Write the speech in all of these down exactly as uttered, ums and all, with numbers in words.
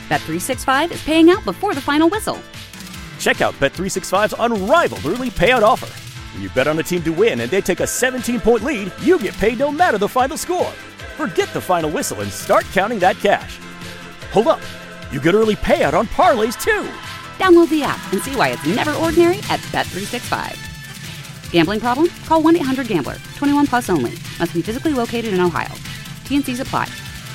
Bet three sixty-five is paying out before the final whistle. Check out Bet three sixty-five's unrivaled early payout offer. When you bet on a team to win and they take a seventeen-point lead, you get paid no matter the final score. Forget the final whistle and start counting that cash. Hold up. You get early payout on parlays, too. Download the app and see why it's never ordinary at Bet three sixty-five. Gambling problem? Call one eight hundred gambler. twenty-one plus only. Must be physically located in Ohio. T N Cs apply.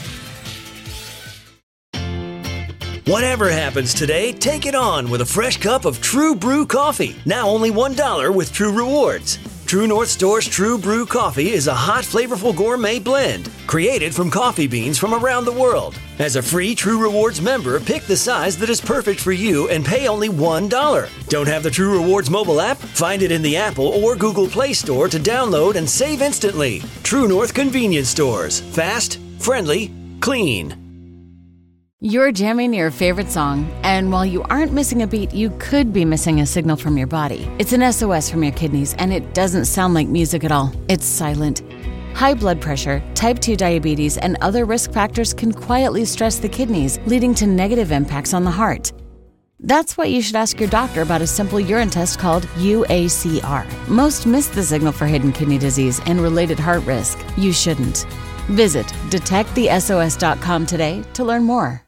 Whatever happens today, take it on with a fresh cup of True Brew coffee. Now only one dollar with True Rewards. True North Store's True Brew coffee is a hot, flavorful gourmet blend created from coffee beans from around the world. As a free True Rewards member, pick the size that is perfect for you and pay only one dollar. Don't have the True Rewards mobile app? Find it in the Apple or Google Play Store to download and save instantly. True North Convenience Stores. Fast, friendly, clean. You're jamming your favorite song, and while you aren't missing a beat, you could be missing a signal from your body. It's an S O S from your kidneys, and it doesn't sound like music at all. It's silent. High blood pressure, type two diabetes, and other risk factors can quietly stress the kidneys, leading to negative impacts on the heart. That's why you should ask your doctor about a simple urine test called U A C R. Most miss the signal for hidden kidney disease and related heart risk. You shouldn't. Visit detect the S O S dot com today to learn more.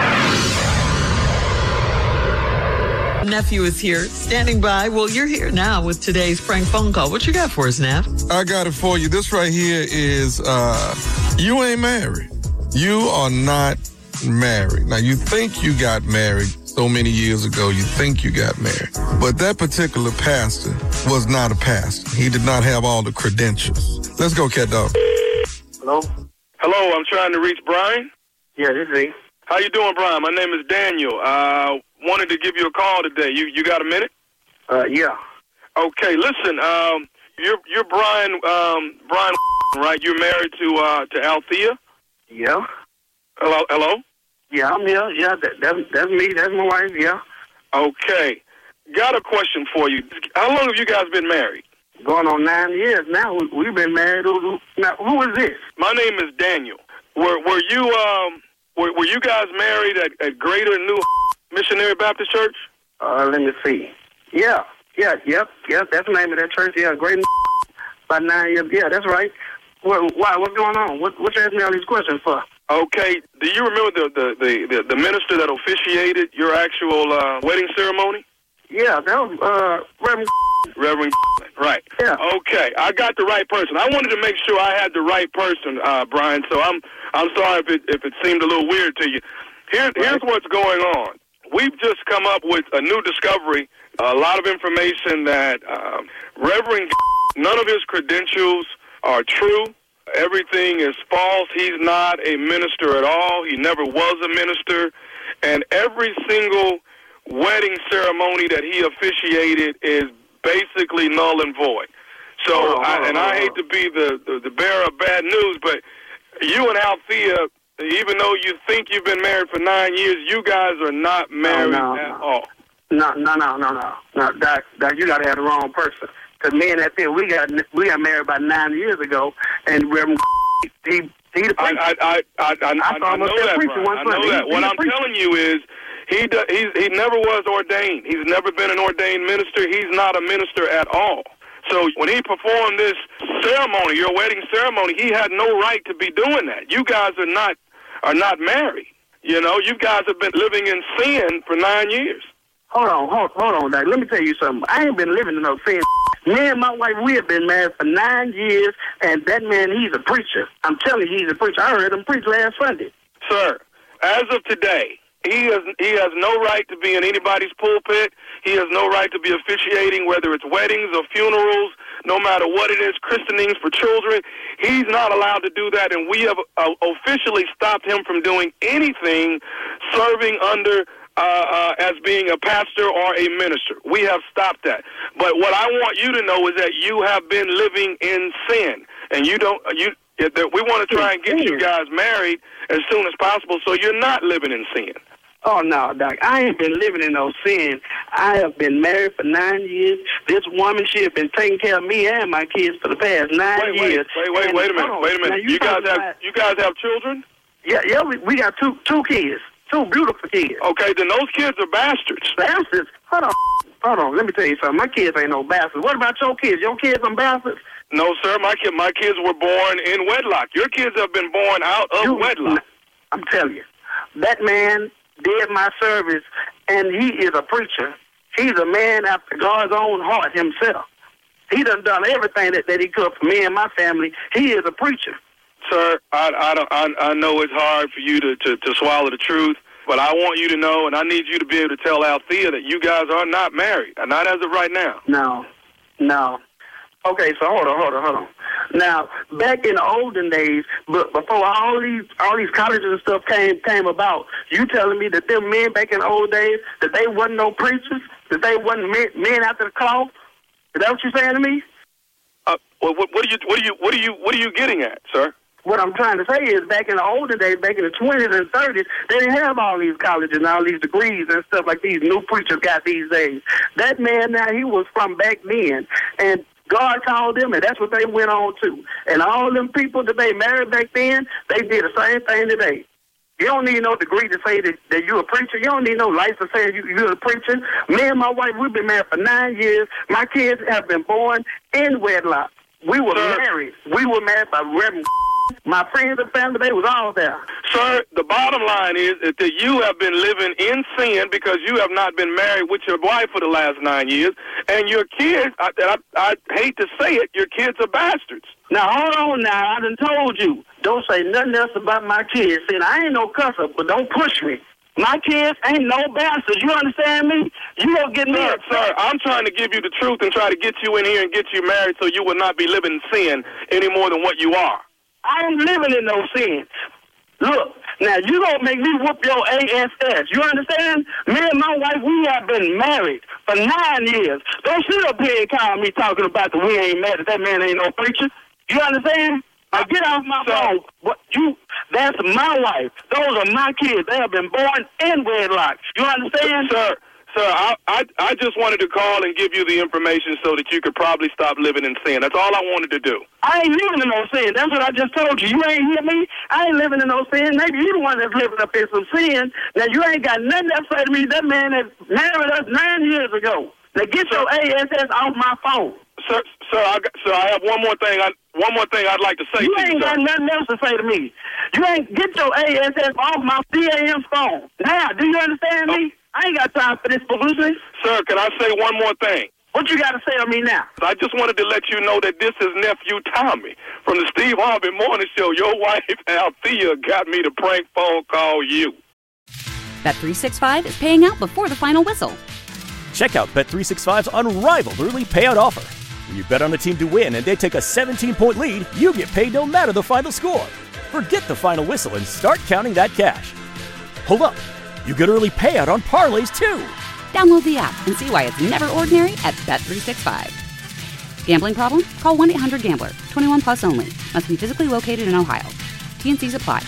Nephew is here, standing by. Well, you're here now with today's prank phone call. What you got for us, Neff? I got it for you. This right here is, uh, you ain't married. You are not married. Now, you think you got married so many years ago. You think you got married. But that particular pastor was not a pastor. He did not have all the credentials. Let's go, cat dog. Hello? Hello, I'm trying to reach Brian. Yeah, this is he. How you doing, Brian? My name is Daniel. Uh, wanted to give you a call today. You you got a minute? Uh, yeah. Okay, listen. Um, you're you're Brian. Um, Brian, right? You're married to uh to Althea. Yeah. Hello, hello. Yeah, I'm here. Yeah, that, that, that's me. That's my wife. Yeah. Okay. Got a question for you. How long have you guys been married? Going on nine years now. We, we've been married. Now, who is this? My name is Daniel. Were were you um were, were you guys married at, at Greater New Missionary Baptist Church? Uh, let me see. Yeah, yeah, yep, yep. That's the name of that church. Yeah, Greater about nine years. Yeah, that's right. What? Why? What's going on? What? What you asking me all these questions for? Okay. Do you remember the the the, the, the minister that officiated your actual uh, wedding ceremony? Yeah, that was uh, Reverend. Reverend. Right. Yeah. Okay, I got the right person. I wanted to make sure I had the right person, uh, Brian. So I'm I'm sorry if it if it seemed a little weird to you. Here, right. Here's what's going on. We've just come up with a new discovery, a lot of information that um, Reverend, none of his credentials are true. Everything is false. He's not a minister at all. He never was a minister. And every single wedding ceremony that he officiated is basically null and void. So, oh, I, and I hate to be the, the, the bearer of bad news, but you and Althea, even though you think you've been married for nine years, you guys are not married no, no, at no. all. No, no, no, no, no. no Doc, Doc, you got to have the wrong person. Because me and Althea, we got we got married about nine years ago, and Reverend he he the preacher. I I I I, I, I, I know that, Brian. I know he, that. What I'm preacher. telling you is, he do, he he never was ordained. He's never been an ordained minister. He's not a minister at all. So when he performed this ceremony, your wedding ceremony, he had no right to be doing that. You guys are not are not married. You know, you guys have been living in sin for nine years. Hold on, hold, hold on, Doc. Let me tell you something. I ain't been living in no sin. Me and my wife, we have been married for nine years, and that man, he's a preacher. I'm telling you, he's a preacher. I heard him preach last Sunday. Sir, as of today, he has he has no right to be in anybody's pulpit. He has no right to be officiating, whether it's weddings or funerals, no matter what it is, christenings for children. He's not allowed to do that, and we have uh, officially stopped him from doing anything serving under Uh, uh, as being a pastor or a minister. We have stopped that. But what I want you to know is that you have been living in sin, and you don't. You that we want to try and get you guys married as soon as possible, so you're not living in sin. Oh no, Doc! I ain't been living in no sin. I have been married for nine years. This woman, she has been taking care of me and my kids for the past nine wait, years. Wait, wait, wait, wait a minute. Wait a minute. You, you guys have you guys have children? Yeah, yeah. We, we got two two kids. Two beautiful kids. Okay, then those kids are bastards. Bastards? Hold on. Hold on. Let me tell you something. My kids ain't no bastards. What about your kids? Your kids some bastards? No, sir. My kid, my kids were born in wedlock. Your kids have been born out of You, wedlock. I'm telling you, that man did my service, and he is a preacher. He's a man after God's own heart himself. He done done everything that, that he could for me and my family. He is a preacher. Sir, I, I, don't, I, I know it's hard for you to, to, to swallow the truth, but I want you to know, and I need you to be able to tell Althea that you guys are not married, not as of right now. No, no. Okay, so hold on, hold on, hold on. Now, back in the olden days, but before all these all these colleges and stuff came came about, you telling me that them men back in the old days, that they wasn't no preachers, that they wasn't men, men after the cloth? Is that what you're saying to me? Uh, well, what, what are you what are you what are you what are you getting at, sir? What I'm trying to say is, back in the olden days, back in the twenties and thirties, they didn't have all these colleges and all these degrees and stuff like these new preachers got these days. That man now, he was from back then, and God called them, and that's what they went on to. And all them people that they married back then, they did the same thing today. You don't need no degree to say that, that you're a preacher. You don't need no license to say you, you're a preacher. Me and my wife, we've been married for nine years. My kids have been born in wedlock. We were Sir, married. We were married by Reverend. My friends and family, they was all there. Sir, the bottom line is that you have been living in sin because you have not been married with your wife for the last nine years, and your kids, I, I, I hate to say it, your kids are bastards. Now, hold on now. I done told you. Don't say nothing else about my kids. See, I ain't no cusser, but don't push me. My kids ain't no bastards. You understand me? You don't get me Sir, upset. sir, I'm trying to give you the truth and try to get you in here and get you married so you will not be living in sin any more than what you are. I ain't living in no sin. Look, now you gonna make me whoop your A S S. You understand? Me and my wife, we have been married for nine years. Don't sit up here and call me talking about the we ain't married. That man ain't no preacher. You understand? Now get off my phone. What you? That's my wife. Those are my kids. They have been born in wedlock. You understand? Sir, sir, I, I, I just wanted to call and give you the information so that you could probably stop living in sin. That's all I wanted to do. I ain't living in no sin. That's what I just told you. You ain't hear me? I ain't living in no sin. Maybe you the one that's living up in some sin. Now, you ain't got nothing to say to me. That man that married us nine years ago. Now, get your A S S off my phone. Sir, sir, I, got, sir, I have one more thing. I, one more thing I'd like to say you to you, ain't sir. got nothing else to say to me. You ain't get your A S S off my C A M phone. Now, do you understand me? I ain't got time for this publicity. Sir, can I say one more thing? What you got to say to me now? I just wanted to let you know that this is nephew Tommy from the Steve Harvey Morning Show. Your wife, Althea, got me to prank phone call you. Bet three sixty-five is paying out before the final whistle. Check out Bet three sixty-five's unrivaled early payout offer. When you bet on a team to win and they take a seventeen-point lead, you get paid no matter the final score. Forget the final whistle and start counting that cash. Hold up. You get early payout on parlays, too. Download the app and see why it's never ordinary at Bet three sixty-five. Gambling problem? Call one eight hundred gambler. twenty-one plus only. Must be physically located in Ohio. T N Cs apply.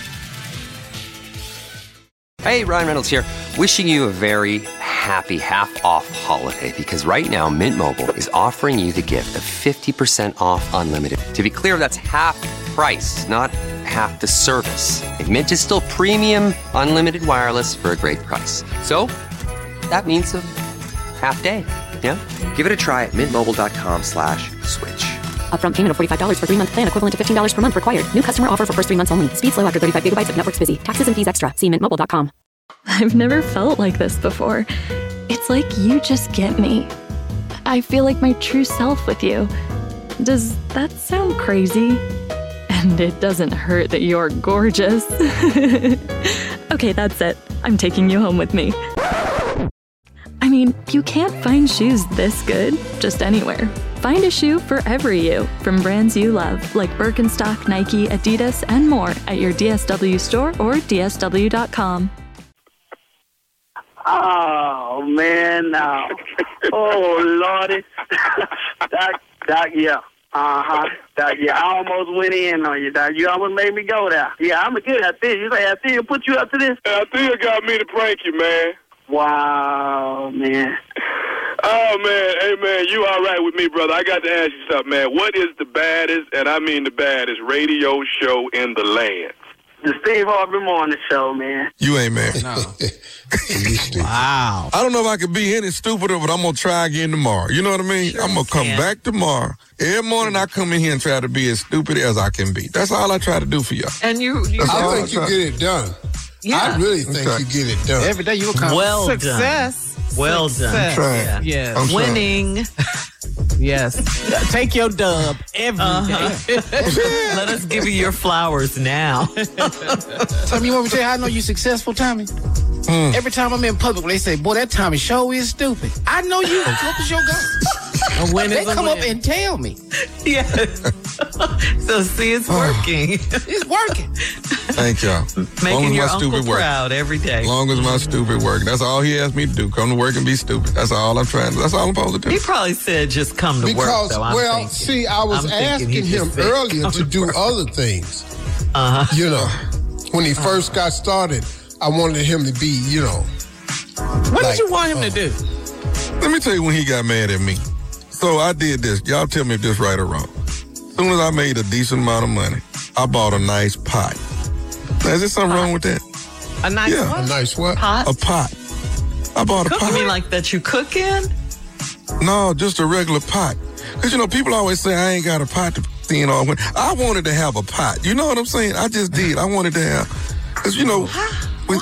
Hey, Ryan Reynolds here. Wishing you a very happy half-off holiday because right now Mint Mobile is offering you the gift of fifty percent off unlimited. To be clear, that's half price, not half the service. And Mint is still premium unlimited wireless for a great price. So that means a half day. Yeah? Give it a try at mintmobile.com slash switch. Upfront payment of forty-five dollars for three-month plan equivalent to fifteen dollars per month required. New customer offer for first three months only. Speed slow after thirty-five gigabytes if network's busy. Taxes and fees extra. See mint mobile dot com. I've never felt like this before. It's like you just get me. I feel like my true self with you. Does that sound crazy? And it doesn't hurt that you're gorgeous. Okay, that's it. I'm taking you home with me. I mean, you can't find shoes this good just anywhere. Find a shoe for every you, from brands you love, like Birkenstock, Nike, Adidas, and more at your D S W store or D S W dot com. Oh, man, no. Oh, Lordy. Doc, Doc, yeah. Uh-huh. Doc, yeah, I almost went in on you, Doc. You almost made me go there. Yeah, I'm a good at this. You say Althea put you up to this? Althea got me to prank you, man. Wow, man. Oh, man. Hey, man, you all right with me, brother? I got to ask you something, man. What is the baddest, and I mean the baddest, radio show in the land? The Steve Harvey Morning Show, man. You ain't married. No. Wow. I don't know if I can be any stupider, but I'm going to try again tomorrow. You know what I mean? Sure I'm going to come back tomorrow. Every morning I come in here and try to be as stupid as I can be. That's all I try to do for y'all. And you, you I think I you get it done. Yeah. I really think okay. you get it done. Every day you will come. Well Success. done. Well Success. done. I'm trying. Yes. I'm Winning. Yes. Take your dub every uh-huh. day. Let us give you your flowers now. Tommy, you want me to tell you how I know you're successful, Tommy? Mm. Every time I'm in public, they say, boy, that Tommy show is stupid. I know you. What was your goal? A win they come win. Up and tell me. Yes. So, see, it's working. It's working. Thank y'all. Making your uncle proud work. Every day. As long as my stupid work. That's all he asked me to do. Come to work and be stupid. That's all I'm trying to do. That's all I'm supposed to do. He probably said just come to because, work, though. I'm well, thinking. see, I was I'm asking him earlier to, to do work. Other things. Uh-huh. You know, when he first uh-huh. got started, I wanted him to be, you know. What like, did you want him uh, to do? Let me tell you when he got mad at me. So I did this. Y'all tell me if this right or wrong. As soon as I made a decent amount of money, I bought a nice pot. Now, is there something pot. Wrong with that? A nice yeah. what? A nice what? Pot? A pot. I bought a cook, pot. You mean like that you cook in? No, just a regular pot. Because, you know, people always say I ain't got a pot to see all when. I wanted to have a pot. You know what I'm saying? I just did. I wanted to have. Because, you know. When,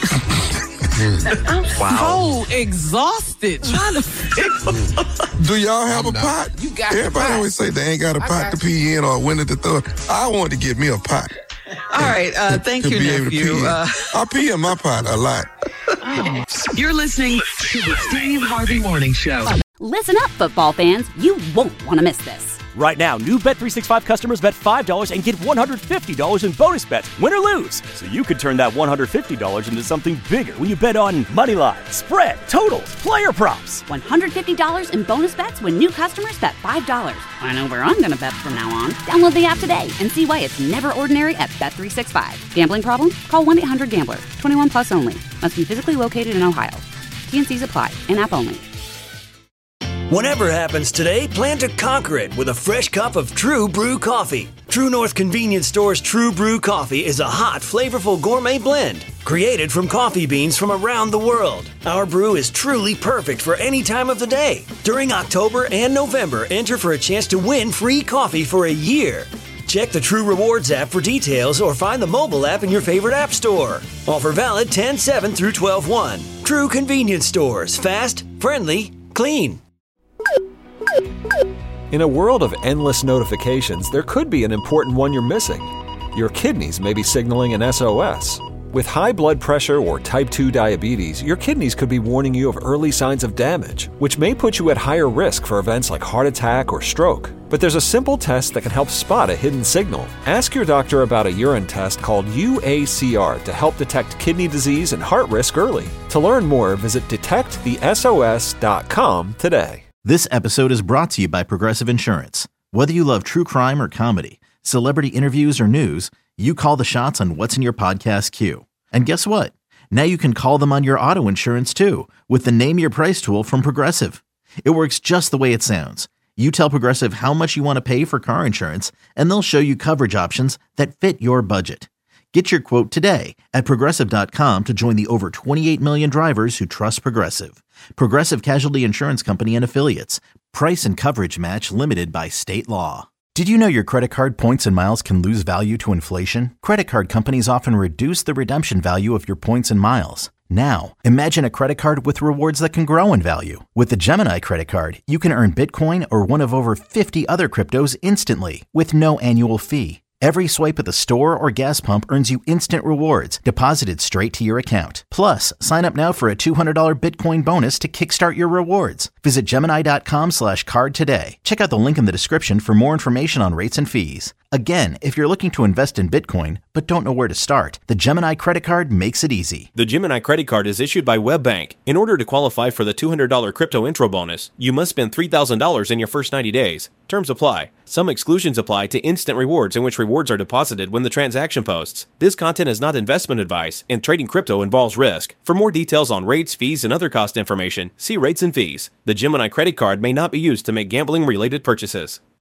I'm wow. so exhausted trying to figure. Do y'all have I'm a not. pot? You got Everybody always say they ain't got a pot to pee in or when to throw it. I wanted to get me a pot. All right. Uh, thank to, you, to be nephew. Able to pee uh, I pee in my pot a lot. Oh. You're listening to the Steve Harvey Morning Show. Listen up, football fans. You won't want to miss this. Right now, new Bet three sixty-five customers bet five dollars and get one hundred fifty dollars in bonus bets, win or lose. So you could turn that one hundred fifty dollars into something bigger when you bet on money line, spread, totals, player props. one hundred fifty dollars in bonus bets when new customers bet five dollars. I know where I'm going to bet from now on. Download the app today and see why it's never ordinary at Bet three sixty-five. Gambling problem? Call one eight hundred gambler. twenty-one plus only. Must be physically located in Ohio. T N Cs apply. In-app only. Whatever happens today, plan to conquer it with a fresh cup of True Brew coffee. True North Convenience Store's True Brew coffee is a hot, flavorful gourmet blend created from coffee beans from around the world. Our brew is truly perfect for any time of the day. During October and November, enter for a chance to win free coffee for a year. Check the True Rewards app for details or find the mobile app in your favorite app store. Offer valid ten seven through twelve one. True Convenience Stores. Fast, friendly, clean. In a world of endless notifications, there could be an important one you're missing. Your kidneys may be signaling an S O S. With high blood pressure or type two diabetes, your kidneys could be warning you of early signs of damage, which may put you at higher risk for events like heart attack or stroke. But there's a simple test that can help spot a hidden signal. Ask your doctor about a urine test called U A C R to help detect kidney disease and heart risk early. To learn more, visit detect the S O S dot com today. This episode is brought to you by Progressive Insurance. Whether you love true crime or comedy, celebrity interviews or news, you call the shots on what's in your podcast queue. And guess what? Now you can call them on your auto insurance too with the Name Your Price tool from Progressive. It works just the way it sounds. You tell Progressive how much you want to pay for car insurance, and they'll show you coverage options that fit your budget. Get your quote today at Progressive dot com to join the over twenty-eight million drivers who trust Progressive. Progressive Casualty Insurance Company and Affiliates. Price and coverage match limited by state law. Did you know your credit card points and miles can lose value to inflation? Credit card companies often reduce the redemption value of your points and miles. Now, imagine a credit card with rewards that can grow in value. With the Gemini credit card, you can earn Bitcoin or one of over fifty other cryptos instantly with no annual fee. Every swipe at the store or gas pump earns you instant rewards deposited straight to your account. Plus, sign up now for a two hundred dollars Bitcoin bonus to kickstart your rewards. Visit Gemini dot com slash card today. Check out the link in the description for more information on rates and fees. Again, if you're looking to invest in Bitcoin but don't know where to start, the Gemini credit card makes it easy. The Gemini credit card is issued by WebBank. In order to qualify for the two hundred dollars crypto intro bonus, you must spend three thousand dollars in your first ninety days. Terms apply. Some exclusions apply to instant rewards, in which rewards are deposited when the transaction posts. This content is not investment advice, and trading crypto involves risk. For more details on rates, fees, and other cost information, see rates and fees. The Gemini credit card may not be used to make gambling-related purchases.